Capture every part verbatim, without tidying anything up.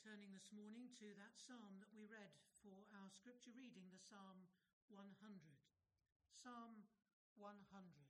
turning this morning to that psalm that we read for our scripture reading, the Psalm one hundred. Psalm one hundred.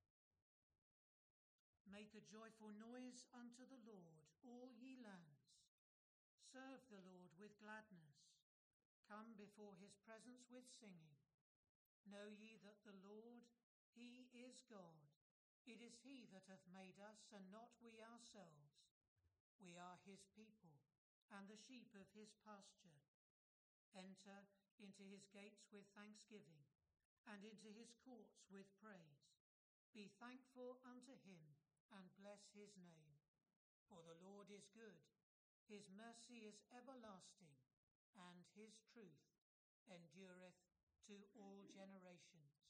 Make a joyful noise unto the Lord, all ye lands. Serve the Lord with gladness. Come before his presence with singing. Know ye that the Lord, he is God. It is he that hath made us, and not we ourselves. We are his people, and the sheep of his pasture. Enter into his gates with thanksgiving, and into his courts with praise. Be thankful unto him, and bless his name. For the Lord is good, his mercy is everlasting, and his truth endureth to all generations.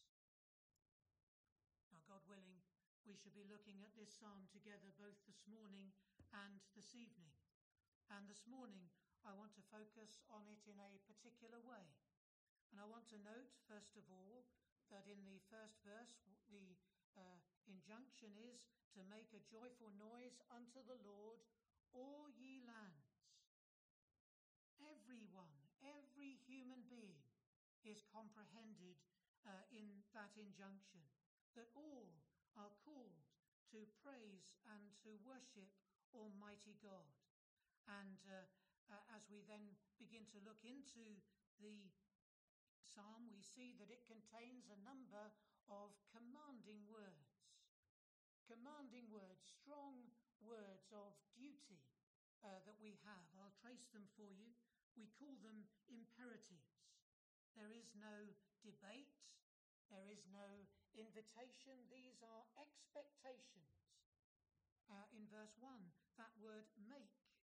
Now, God willing, we should be looking at this psalm together both this morning and this evening. And this morning, I want to focus on it in a particular way. And I want to note, first of all, that in the first verse, the uh, injunction is to make a joyful noise unto the Lord, all ye lands. Everyone, every human being is comprehended uh, in that injunction, that all are called to praise and to worship Almighty God. And uh, uh, as we then begin to look into the psalm, we see that it contains a number of commanding words. Commanding words, strong words of duty uh, that we have. I'll trace them for you. We call them imperatives. There is no debate. There is no invitation. These are expectations. Uh, in verse one, that word make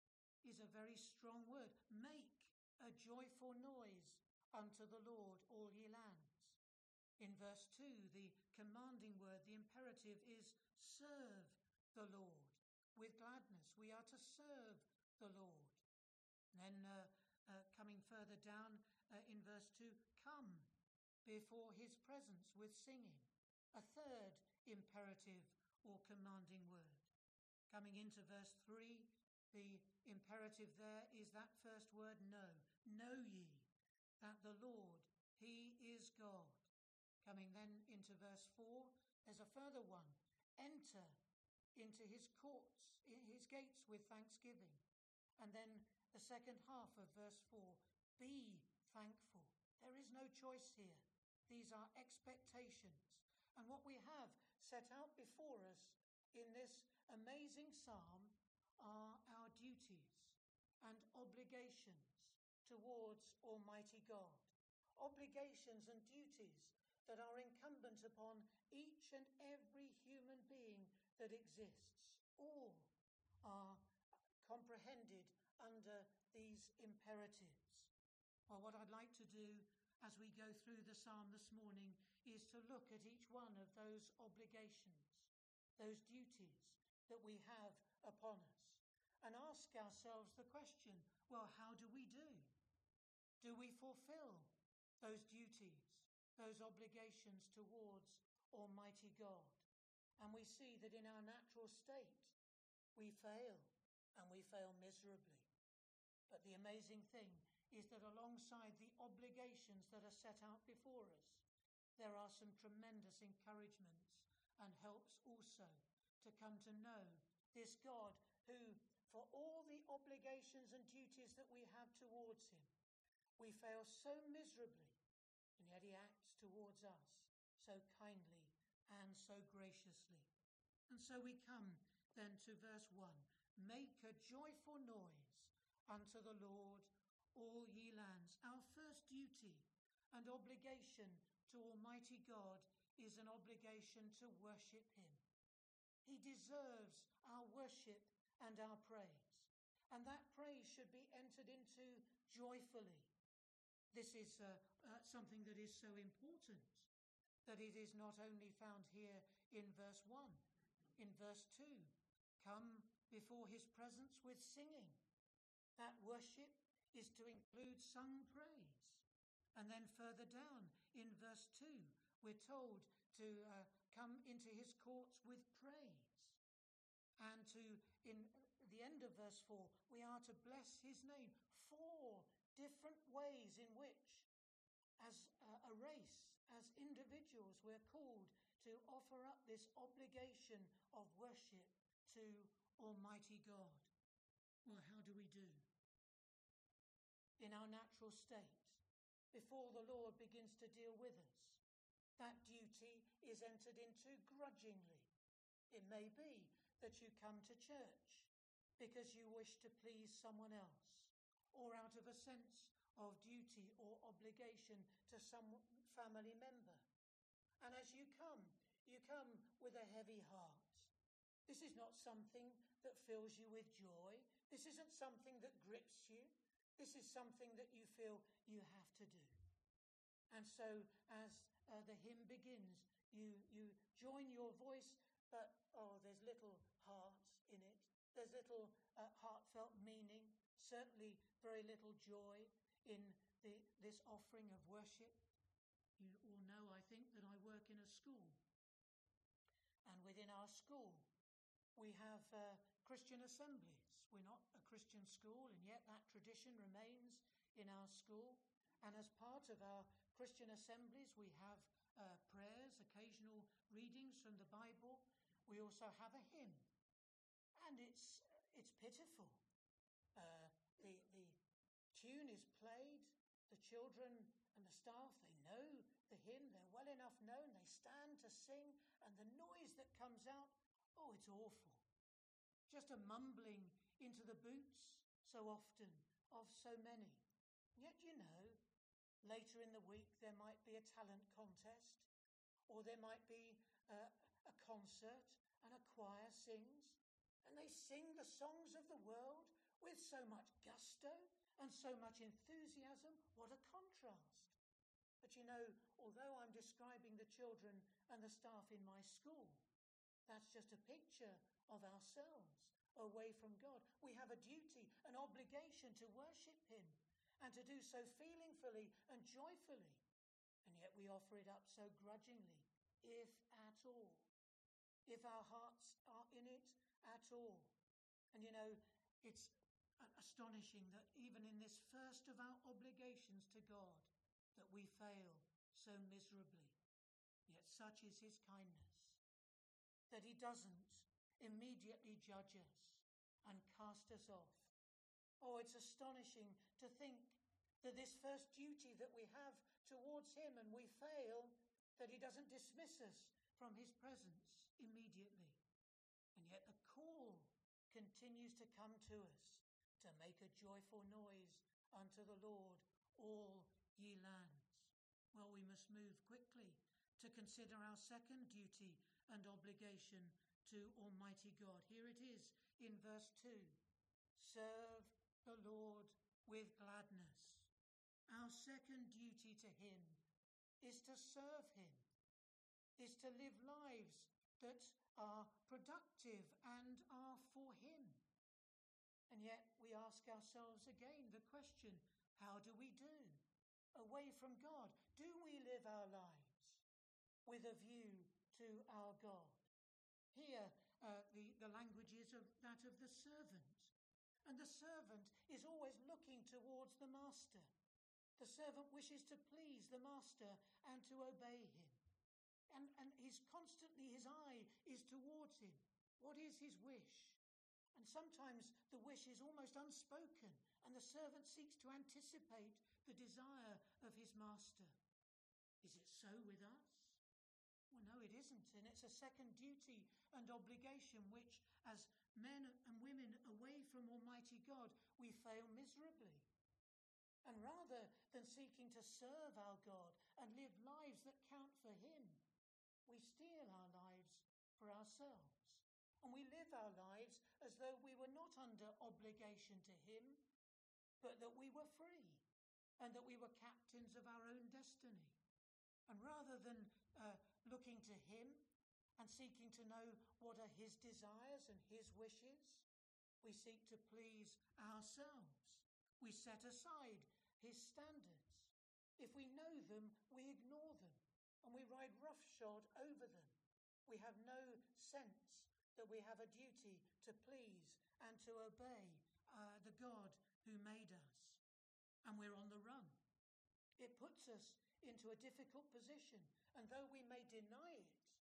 is a very strong word. Make a joyful noise unto the Lord, all ye lands. In verse two, the commanding word, the imperative is serve the Lord with gladness. We are to serve the Lord. Then uh, uh, coming further down uh, in verse two, come before his presence with singing. A third imperative or commanding word. Coming into verse three, the imperative there is that first word, know. Know ye that the Lord, he is God. Coming then into verse four, there's a further one. Enter into his courts, his gates with thanksgiving. And then the second half of verse four, be thankful. There is no choice here. These are expectations. And what we have set out before us in this amazing psalm are our duties and obligations towards Almighty God. Obligations and duties that are incumbent upon each and every human being that exists. All are comprehended under these imperatives. Well, what I'd like to do as we go through the psalm this morning is to look at each one of those obligations, those duties that we have upon us, and ask ourselves the question, well, how do we do? Do we fulfill those duties, those obligations towards Almighty God? And we see that in our natural state, we fail, and we fail miserably. But the amazing thing is that alongside the obligations that are set out before us, there are some tremendous encouragements and helps also to come to know this God who, for all the obligations and duties that we have towards him, we fail so miserably, and yet he acts towards us so kindly and so graciously. And so we come then to verse one. Make a joyful noise unto the Lord, all ye lands. Our first duty and obligation to Almighty God is an obligation to worship him. He deserves our worship and our praise. And that praise should be entered into joyfully. This is uh, uh, something that is so important, that it is not only found here in verse one. In verse two, come before his presence with singing. That worship is to include sung praise. And then further down in verse two, we're told to uh, come into his courts with praise. And to, in the the end of verse four, we are to bless his name. Four different ways in which, as a race, as individuals, we're called to offer up this obligation of worship to Almighty God. Well, how do we do? In our natural state, before the Lord begins to deal with us, that duty is entered into grudgingly. It may be that you come to church because you wish to please someone else, or out of a sense of duty or obligation to some family member. And as you come, you come with a heavy heart. This is not something that fills you with joy. This isn't something that grips you. This is something that you feel you have to do. And so as uh, the hymn begins, you, you join your voice, but oh, there's little heart in it. There's little uh, heartfelt meaning, certainly very little joy in the, this offering of worship. You all know, I think, that I work in a school. And within our school, we have uh, Christian assemblies. We're not a Christian school, and yet that tradition remains in our school. And as part of our Christian assemblies, we have uh, prayers, occasional readings from the Bible. We also have a hymn. And it's it's pitiful. Uh, the, the tune is played. The children and the staff, they know the hymn. They're well enough known. They stand to sing. And the noise that comes out, oh, it's awful. Just a mumbling into the boots so often of so many. Yet, you know, later in the week there might be a talent contest, or there might be uh, a concert and a choir sings, and they sing the songs of the world with so much gusto and so much enthusiasm. What a contrast. But you know, although I'm describing the children and the staff in my school, that's just a picture of ourselves away from God. We have a duty, an obligation to worship him and to do so feelingfully and joyfully. And yet we offer it up so grudgingly, if at all. If our hearts are in it at all. And you know, it's astonishing that even in this first of our obligations to God, that we fail so miserably. Yet such is his kindness, that he doesn't immediately judge us and cast us off. Oh, it's astonishing to think that this first duty that we have towards him and we fail, that he doesn't dismiss us from his presence immediately. And yet the call continues to come to us to make a joyful noise unto the Lord, all ye lands. Well, we must move quickly to consider our second duty and obligation to Almighty God. Here it is in verse two. Serve the Lord with gladness. Our second duty to him is to serve him, is to live lives that are productive and are for him. And yet we ask ourselves again the question, how do we do? Away from God, do we live our lives with a view to our God? Here, uh, the, the language is of that of the servant. And the servant is always looking towards the master. The servant wishes to please the master and to obey him. And, and he's constantly, his eye is towards him. What is his wish? And sometimes the wish is almost unspoken, and the servant seeks to anticipate the desire of his master. Is it so with us? Well, no, it isn't. And it's a second duty and obligation which, as men and women away from Almighty God, we fail miserably. And rather than seeking to serve our God and live lives that count for him, we steal our lives for ourselves. And we live our lives as though we were not under obligation to him, but that we were free and that we were captains of our own destiny. And rather than uh, looking to him and seeking to know what are his desires and his wishes, we seek to please ourselves. We set aside his standards. If we know them, we ignore them, and we ride roughshod over them. We have no sense that we have a duty to please and to obey uh, the God who made us. And we're on the run. It puts us into a difficult position. And though we may deny it,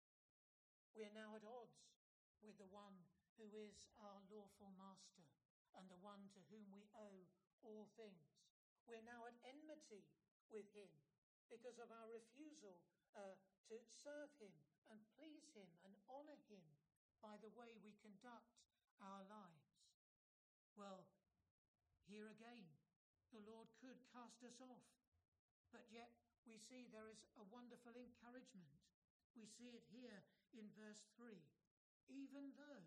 we are now at odds with the one who is our lawful master and the one to whom we owe all things. We're now at enmity with him because of our refusal uh, to serve him and please him and honour him by the way we conduct our lives. Well, here again, the Lord could cast us off, but yet we see there is a wonderful encouragement. We see it here in verse three. Even though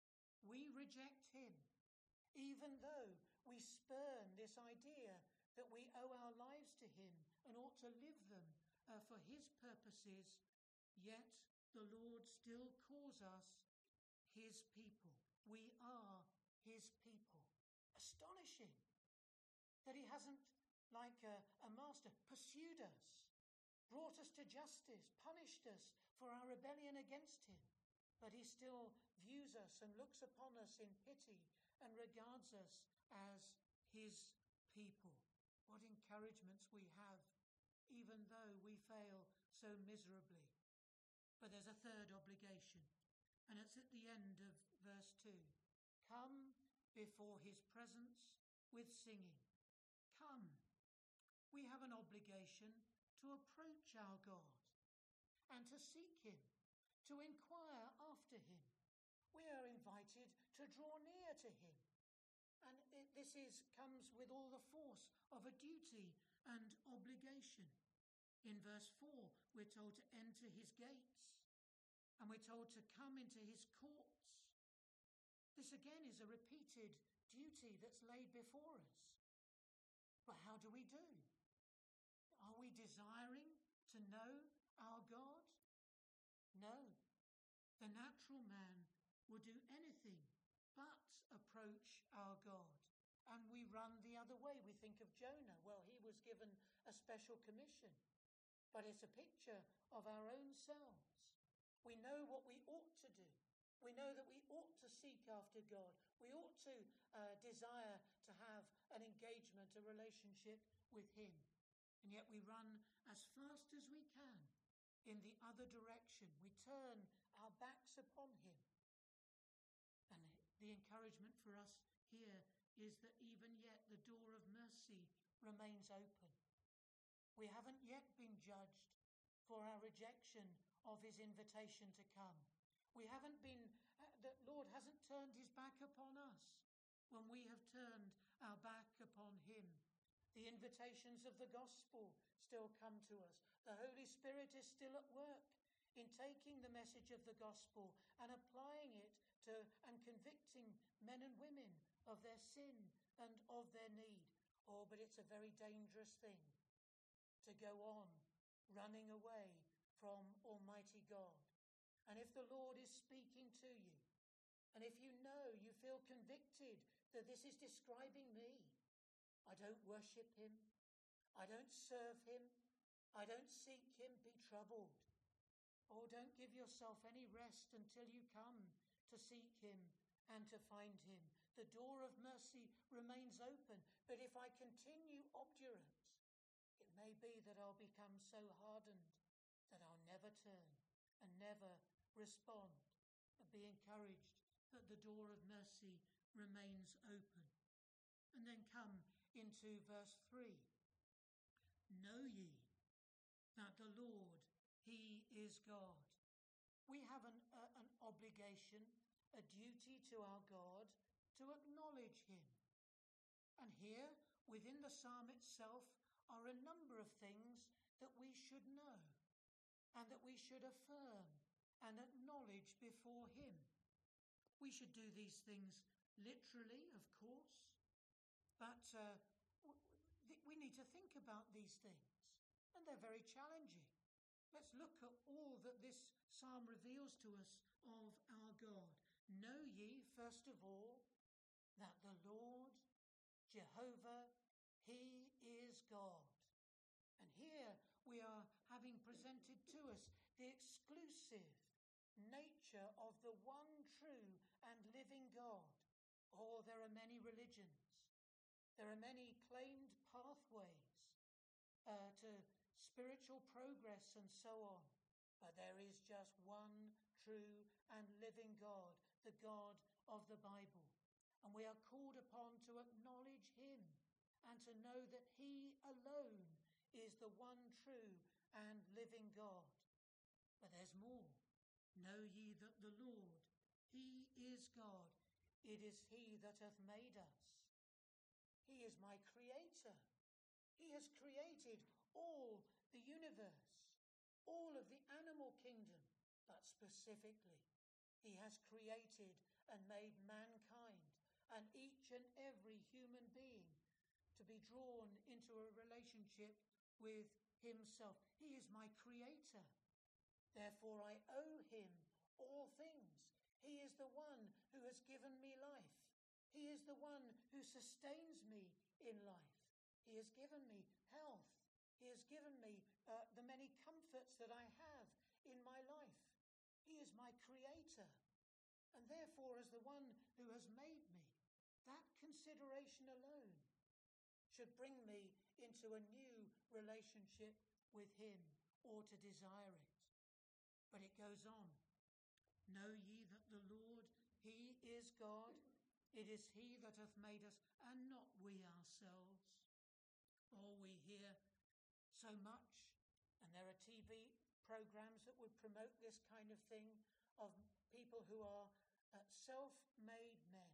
we reject him, even though we spurn this idea that we owe our lives to him and ought to live them uh, for his purposes, yet the Lord still calls us his people. We are his people. Astonishing that he hasn't, like a, a master, pursued us, brought us to justice, punished us for our rebellion against him. But he still views us and looks upon us in pity and regards us as his people. What encouragements we have, even though we fail so miserably. But there's a third obligation, and it's at the end of verse two. Come before his presence with singing. Come. We have an obligation to approach our God and to seek him, to inquire after him. We are invited to draw near to him. And it, this is comes with all the force of a duty and obligation. In verse four, we're told to enter his gates, and we're told to come into his courts. This again is a repeated duty that's laid before us. But how do we do? Are we desiring to know our God? No. The natural man will do anything but approach our God. And we run the other way. We think of Jonah. Well, he was given a special commission, but it's a picture of our own selves. We know what we ought to do. We know that we ought to seek after God. We ought to uh, desire to have an engagement, a relationship with him. And yet we run as fast as we can in the other direction. We turn our backs upon him. And the encouragement for us here is that even yet the door of mercy remains open. We haven't yet been judged for our rejection of his invitation to come. We haven't been, uh, the Lord hasn't turned his back upon us when we have turned our back upon him. The invitations of the gospel still come to us. The Holy Spirit is still at work in taking the message of the gospel and applying it to and convicting men and women of their sin and of their need. Oh, but it's a very dangerous thing to go on running away from Almighty God. And if the Lord is speaking to you, and if you know, you feel convicted that this is describing me, I don't worship him, I don't serve him, I don't seek him, be troubled. Oh, don't give yourself any rest until you come to seek him and to find him. The door of mercy remains open, but if I continue obdurate, it may be that I'll become so hardened that I'll never turn and never respond. But be encouraged that the door of mercy remains open. And then come into verse three. Know ye that the Lord, he is God. We have an, uh, an obligation, a duty to our God to acknowledge him. And here, within the psalm itself, are a number of things that we should know and that we should affirm and acknowledge before him. We should do these things literally, of course, but uh, we need to think about these things, and they're very challenging. Let's look at all that this psalm reveals to us of our God. Know ye, first of all, that the Lord, Jehovah, he is God. And here we are having presented to us the exclusive nature of the one true and living God. Oh, there are many religions. There are many claimed pathways uh, to spiritual progress and so on. But there is just one true and living God, the God of the Bible. And we are called upon to acknowledge him and to know that he alone is the one true and living God. But there's more. Know ye that the Lord, he is God. It is he that hath made us. He is my creator. He has created all the universe, all of the animal kingdom, but specifically, he has created and made mankind and each and every human being to be drawn into a relationship with himself. He is my creator. Therefore, I owe him all things. He is the one who has given me life. He is the one who sustains me in life. He has given me health. He has given me uh, the many comforts that I have in my life. He is my creator. And therefore, as the one who has made me, that consideration alone should bring me into a new relationship with him or to desire it. But it goes on. Know ye that the Lord, he is God. It is he that hath made us, and not we ourselves. Oh, we hear so much, and there are T V programs that would promote this kind of thing, of people who are uh, self-made men.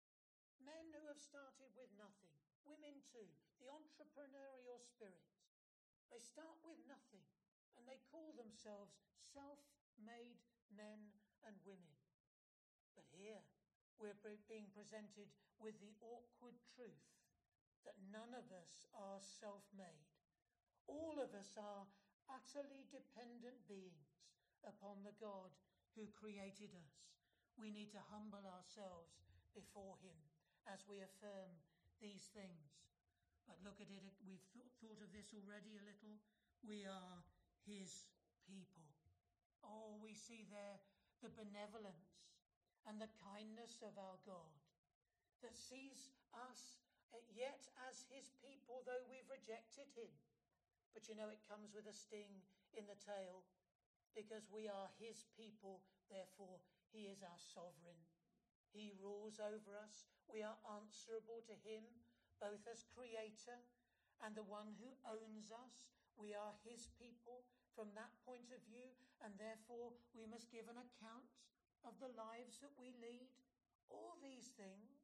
Men who have started with nothing. Women too. The entrepreneurial spirit. They start with nothing, and they call themselves self-made men and women. But here, we're being presented with the awkward truth that none of us are self-made. All of us are utterly dependent beings upon the God who created us. We need to humble ourselves before him as we affirm these things. But look at it, we've th- thought of this already a little. We are his people. Oh, we see there the benevolence and the kindness of our God that sees us yet as his people, though we've rejected him. But you know, it comes with a sting in the tail, because we are his people, therefore he is our sovereign. He rules over us. We are answerable to him, both as creator and the one who owns us. We are his people from that point of view, and therefore we must give an account of the lives that we lead. All these things,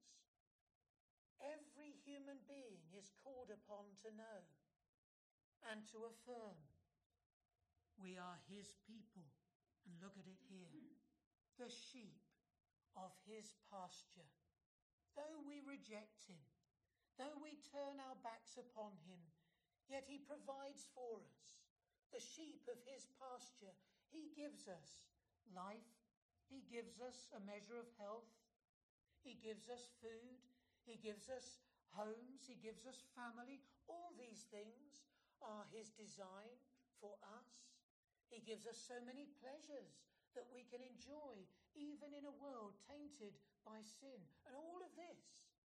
every human being is called upon to know and to affirm. We are his people. And look at it here. The sheep of his pasture. Though we reject him, though we turn our backs upon him, yet he provides for us. The sheep of his pasture. He gives us life. He gives us a measure of health. He gives us food. He gives us homes. He gives us family. All these things are his design for us. He gives us so many pleasures that we can enjoy, even in a world tainted by sin. And all of this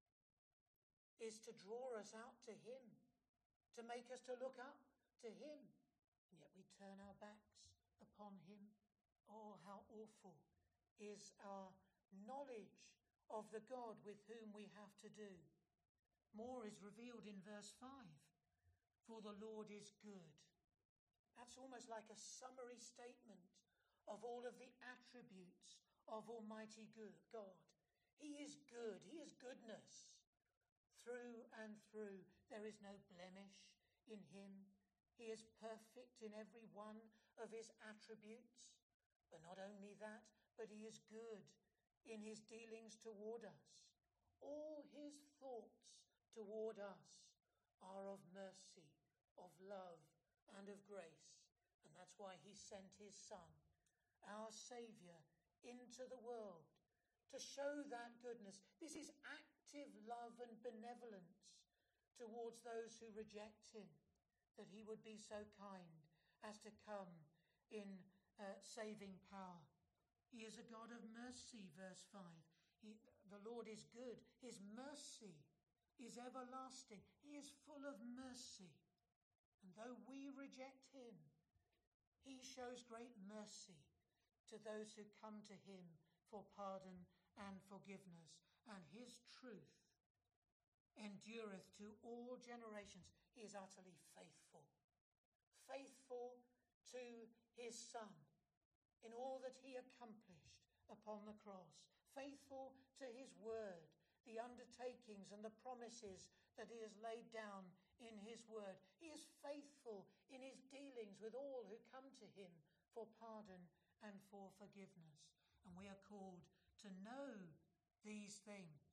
is to draw us out to him, to make us to look up to him. And yet we turn our backs upon him. Oh, how awful is our knowledge of the God with whom we have to do. More is revealed in verse five. For the Lord is good. That's almost like a summary statement of all of the attributes of Almighty good God. He is good. He is goodness. Through and through, there is no blemish in him. He is perfect in every one of his attributes. But not only that, but he is good in his dealings toward us. All his thoughts toward us are of mercy, of love, and of grace. And that's why he sent his Son, our Saviour, into the world to show that goodness. This is active love and benevolence towards those who reject him, that he would be so kind as to come in uh, saving power. He is a God of mercy, verse five. He, the Lord is good. His mercy is everlasting. He is full of mercy. And though we reject him, he shows great mercy to those who come to him for pardon and forgiveness. And his truth endureth to all generations. He is utterly faithful. Faithful to his Son in all that he accomplished upon the cross. Faithful to his word, the undertakings and the promises that he has laid down in his word. He is faithful in his dealings with all who come to him for pardon and for forgiveness. And we are called to know these things.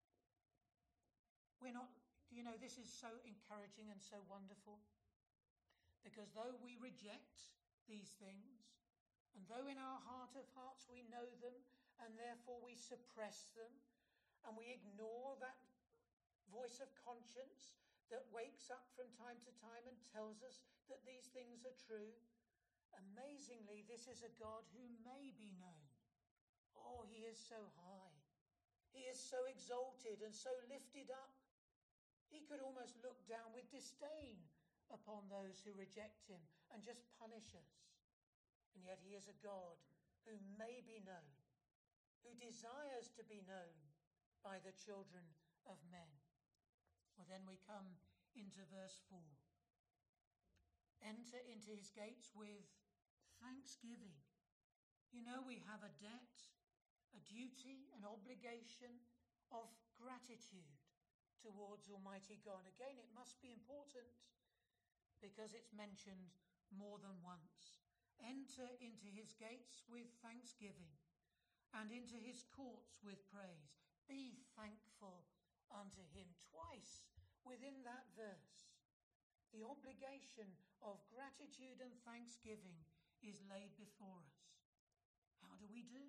We're not, you know, this is so encouraging and so wonderful, because though we reject these things, and though in our heart of hearts we know them, and therefore we suppress them, and we ignore that voice of conscience that wakes up from time to time and tells us that these things are true, amazingly, this is a God who may be known. Oh, he is so high. He is so exalted and so lifted up. He could almost look down with disdain upon those who reject him and just punish us. And yet he is a God who may be known, who desires to be known by the children of men. Well, then we come into verse four. Enter into his gates with thanksgiving. You know, we have a debt, a duty, an obligation of gratitude towards Almighty God. Again, it must be important because it's mentioned more than once. Enter into his gates with thanksgiving and into his courts with praise. Be thankful unto him. Twice within that verse, the obligation of gratitude and thanksgiving is laid before us. How do we do?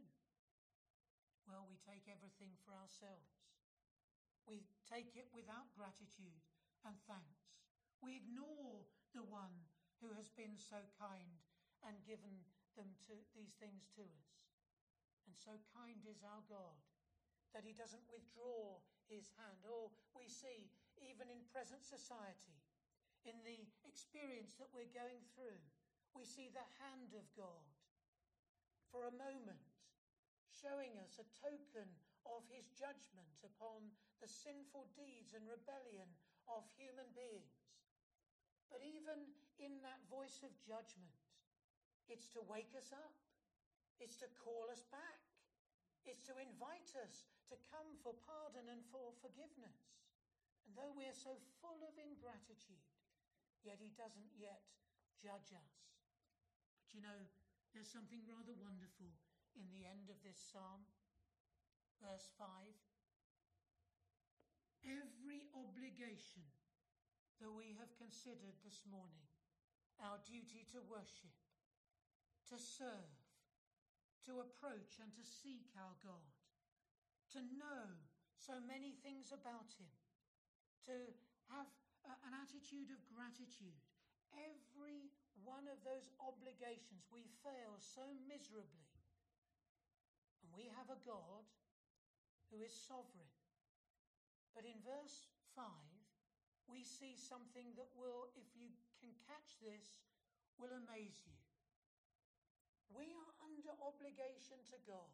Well, we take everything for ourselves. We take it without gratitude and thanks. We ignore the one who has been so kind and given them to these things to us. And so kind is our God that he doesn't withdraw his hand. Oh, we see even in present society, in the experience that we're going through, we see the hand of God for a moment showing us a token of his judgment upon the sinful deeds and rebellion of human beings. But even in that voice of judgment, it's to wake us up. It's to call us back. It's to invite us to come for pardon and for forgiveness. And though we're so full of ingratitude, yet he doesn't yet judge us. But you know, there's something rather wonderful in the end of this psalm. Verse five. Every obligation that we have considered this morning, our duty to worship, to serve, to approach and to seek our God, to know so many things about him, to have a, an attitude of gratitude. Every one of those obligations we fail so miserably. And we have a God who is sovereign. But in verse five, we see something that will, if you can catch this, will amaze you. We are under obligation to God.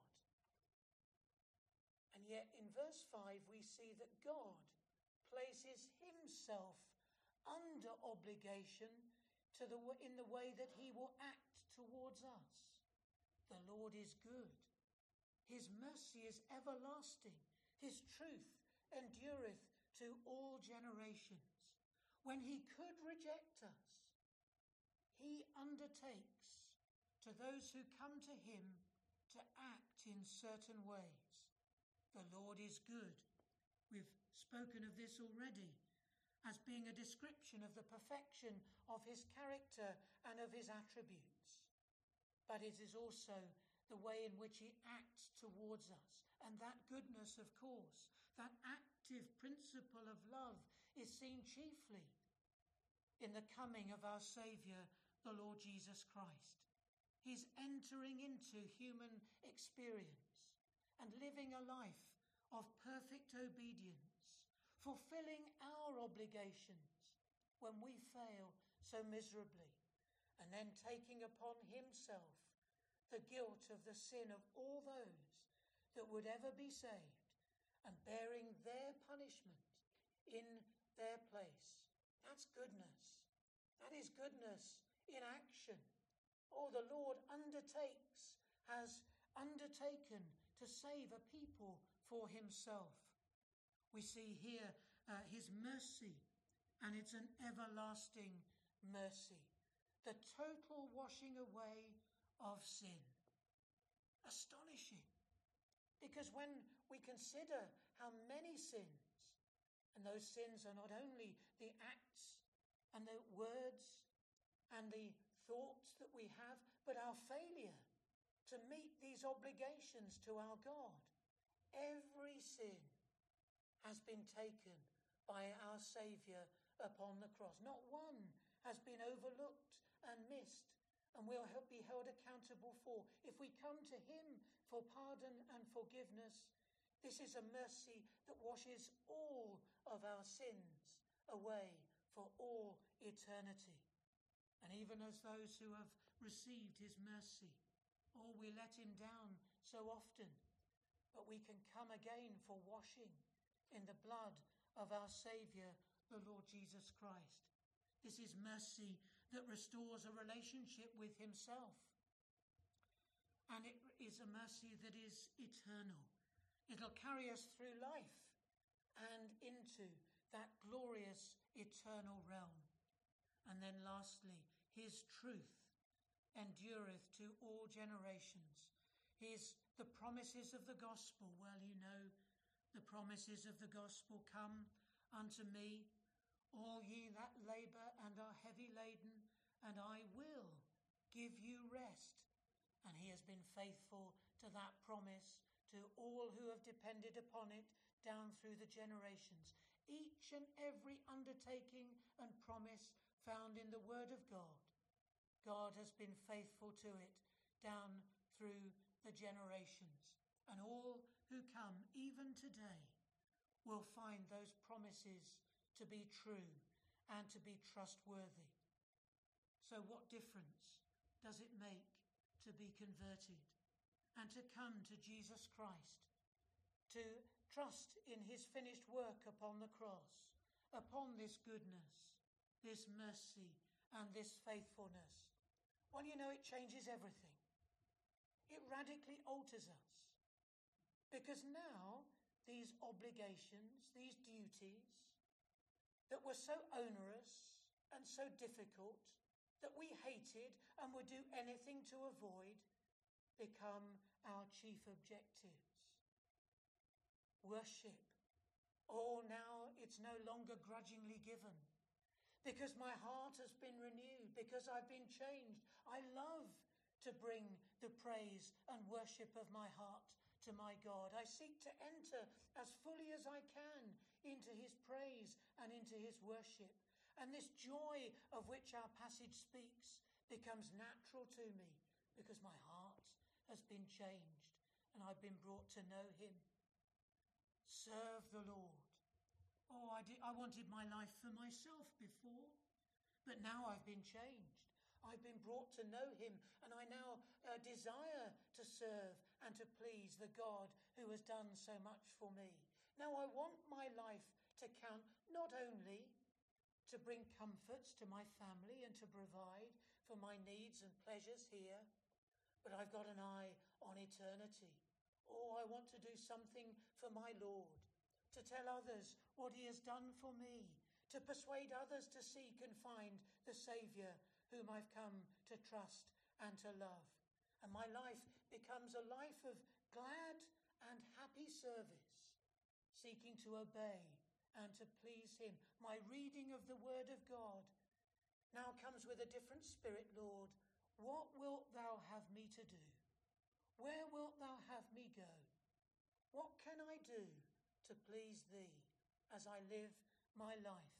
And yet in verse five, we see that God places himself under obligation to the, in the way that he will act towards us. The Lord is good. His mercy is everlasting. His truth endureth to all generations. When he could reject us, he undertakes to those who come to him to act in certain ways. The Lord is good. We've spoken of this already as being a description of the perfection of his character and of his attributes. But it is also the way in which he acts towards us. And that goodness, of course, that active principle of love is seen chiefly in the coming of our Saviour, the Lord Jesus Christ. He's entering into human experience and living a life of perfect obedience, fulfilling our obligations when we fail so miserably, and then taking upon himself the guilt of the sin of all those that would ever be saved, and bearing their punishment in their place. That's goodness. That is goodness in action. Oh, the Lord undertakes, has undertaken to save a people for himself. We see here uh, his mercy, and it's an everlasting mercy. The total washing away of sin. Astonishing. Because when we consider how many sins, and those sins are not only the acts and the words and the thoughts that we have, but our failure to meet these obligations to our God. Every sin has been taken by our Saviour upon the cross. Not one has been overlooked and missed, and will be held accountable for. If we come to him for pardon and forgiveness, this is a mercy that washes all of our sins away for all eternity. And even as those who have received his mercy, oh, we let him down so often, but we can come again for washing in the blood of our Saviour, the Lord Jesus Christ. This is mercy that restores a relationship with himself. And it is a mercy that is eternal. It'll carry us through life and into that glorious eternal realm. And then lastly, his truth endureth to all generations. His the promises of the gospel. Well, you know, the promises of the gospel, come unto me, all ye that labour and are heavy laden, and I will give you rest. And he has been faithful to that promise to all who have depended upon it down through the generations. Each and every undertaking and promise found in the word of God, God has been faithful to it down through the generations. And all who come, even today, will find those promises to be true and to be trustworthy. So what difference does it make to be converted and to come to Jesus Christ, to trust in his finished work upon the cross, upon this goodness, this mercy, and this faithfulness? Well, you know, it changes everything. It radically alters us. Because now, these obligations, these duties that were so onerous and so difficult that we hated and would do anything to avoid, become our chief objectives. Worship. Oh, now it's no longer grudgingly given, because my heart has been renewed, because I've been changed. I love to bring the praise and worship of my heart to my God. I seek to enter as fully as I can into his praise and into his worship. And this joy of which our passage speaks becomes natural to me, because my heart has been changed and I've been brought to know him. Serve the Lord. Oh, I, did, I wanted my life for myself before, but now I've been changed. I've been brought to know him, and I now uh, desire to serve and to please the God who has done so much for me. Now I want my life to count not only to bring comforts to my family and to provide for my needs and pleasures here, but I've got an eye on eternity. Oh, I want to do something for my Lord, to tell others what he has done for me, to persuade others to seek and find the Saviour whom I've come to trust and to love. And my life becomes a life of glad and happy service, seeking to obey and to please him. My reading of the word of God now comes with a different spirit. Lord, what wilt thou have me to do? Where wilt thou have me go? What can I do to please thee as I live my life?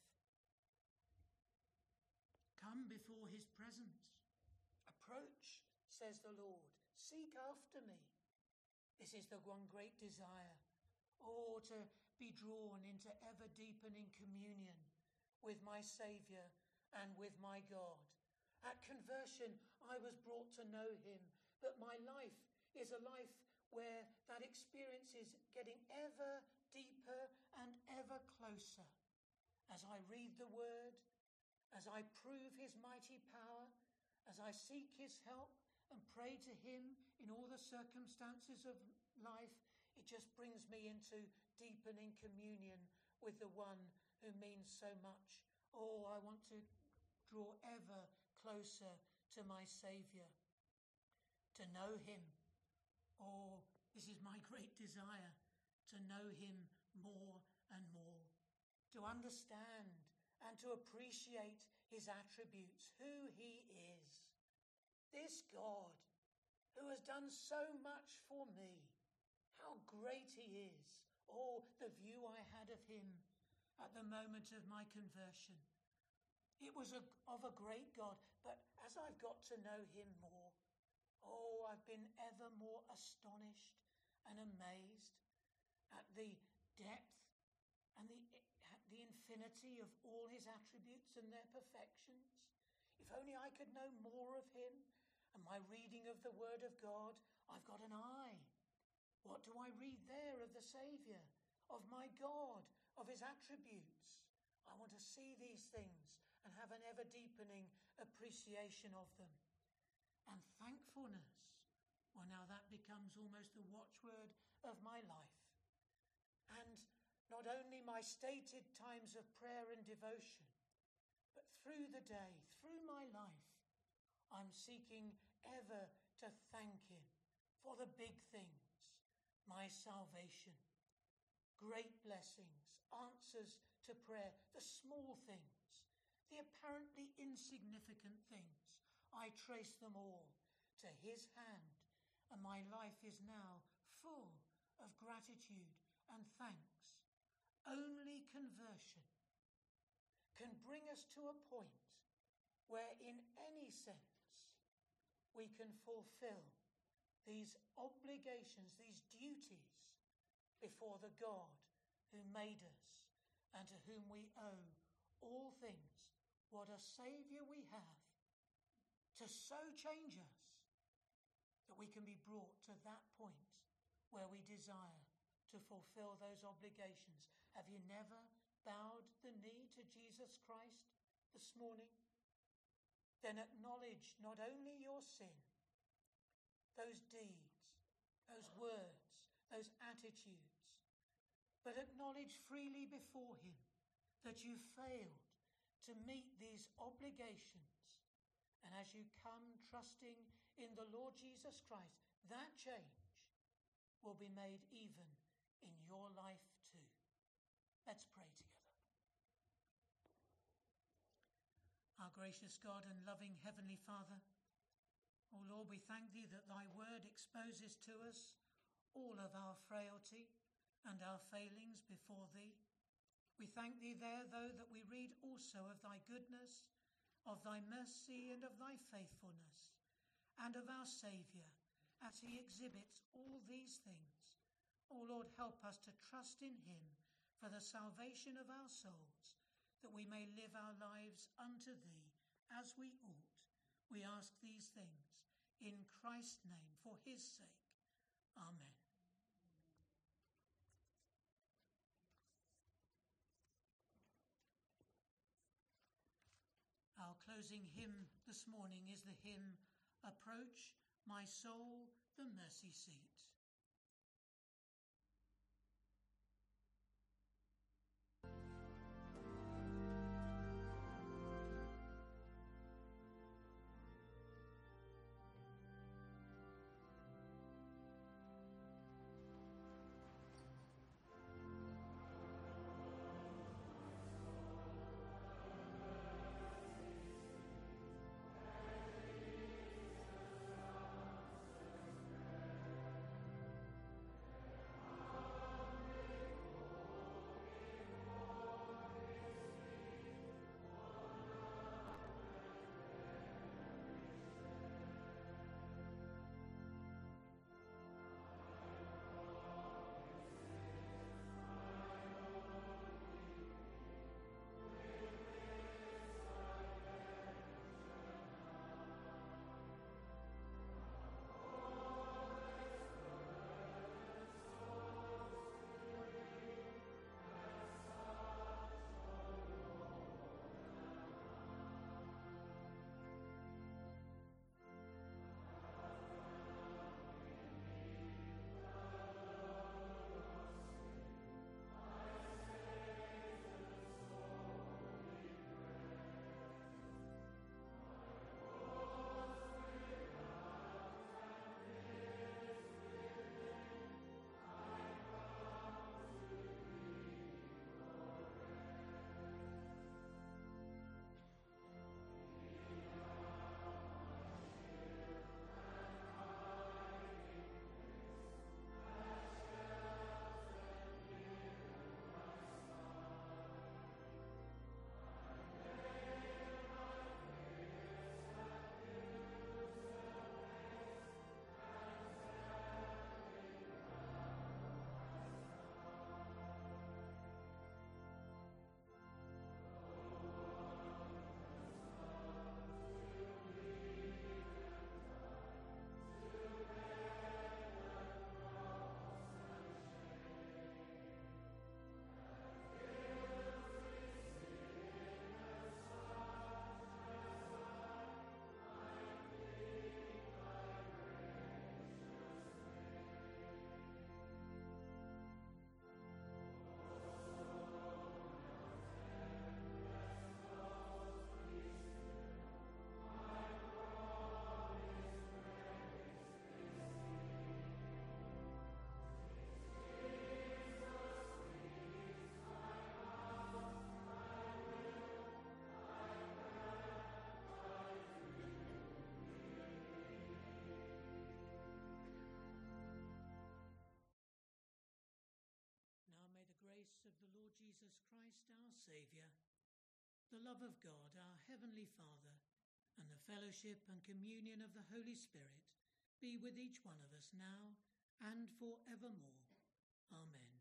Come before his presence. Approach, says the Lord. Seek after me. This is the one great desire. or to be drawn into ever deepening communion with my Saviour and with my God. At conversion, I was brought to know him, but my life is a life where that experience is getting ever deeper and ever closer. As I read the word, as I prove his mighty power, as I seek his help and pray to him in all the circumstances of life, it just brings me into deepening communion with the one who means so much. Oh, I want to draw ever closer to my Saviour, to know him. Oh, this is my great desire, to know him more and more, to understand and to appreciate his attributes, who he is. This God who has done so much for me, how great he is. Oh, the view I had of him at the moment of my conversion. It was a, of a great God, but as I've got to know him more, oh, I've been ever more astonished and amazed at the depth and the, the infinity of all his attributes and their perfections. If only I could know more of him and my reading of the Word of God. I've got an eye. What do I read there of the Saviour, of my God, of his attributes? I want to see these things and have an ever deepening appreciation of them. And thankfulness, well, now that becomes almost the watchword of my life. And not only my stated times of prayer and devotion, but through the day, through my life, I'm seeking ever to thank him for the big things, my salvation, great blessings, answers to prayer, the small things, the apparently insignificant things. I trace them all to his hand, and my life is now full of gratitude and thanks. Only conversion can bring us to a point where in any sense we can fulfill these obligations, these duties before the God who made us and to whom we owe all things. What a Saviour we have to so change us that we can be brought to that point where we desire to fulfill those obligations. Have you never bowed the knee to Jesus Christ this morning? Then acknowledge not only your sin, those deeds, those words, those attitudes, but acknowledge freely before him that you failed to meet these obligations. And as you come trusting in the Lord Jesus Christ, that change will be made even in your life too. Let's pray together. Our gracious God and loving Heavenly Father, O Lord, we thank thee that thy word exposes to us all of our frailty and our failings before thee. We thank thee there, though, that we read also of thy goodness, of thy mercy and of thy faithfulness, and of our Saviour as he exhibits all these things. O Lord, help us to trust in him for the salvation of our souls, that we may live our lives unto thee as we ought. We ask these things in Christ's name for his sake. Amen. Our closing hymn this morning is the hymn, Approach, My Soul, the Mercy Seat. Jesus Christ, our Saviour, the love of God, our Heavenly Father, and the fellowship and communion of the Holy Spirit be with each one of us now and forevermore. Amen.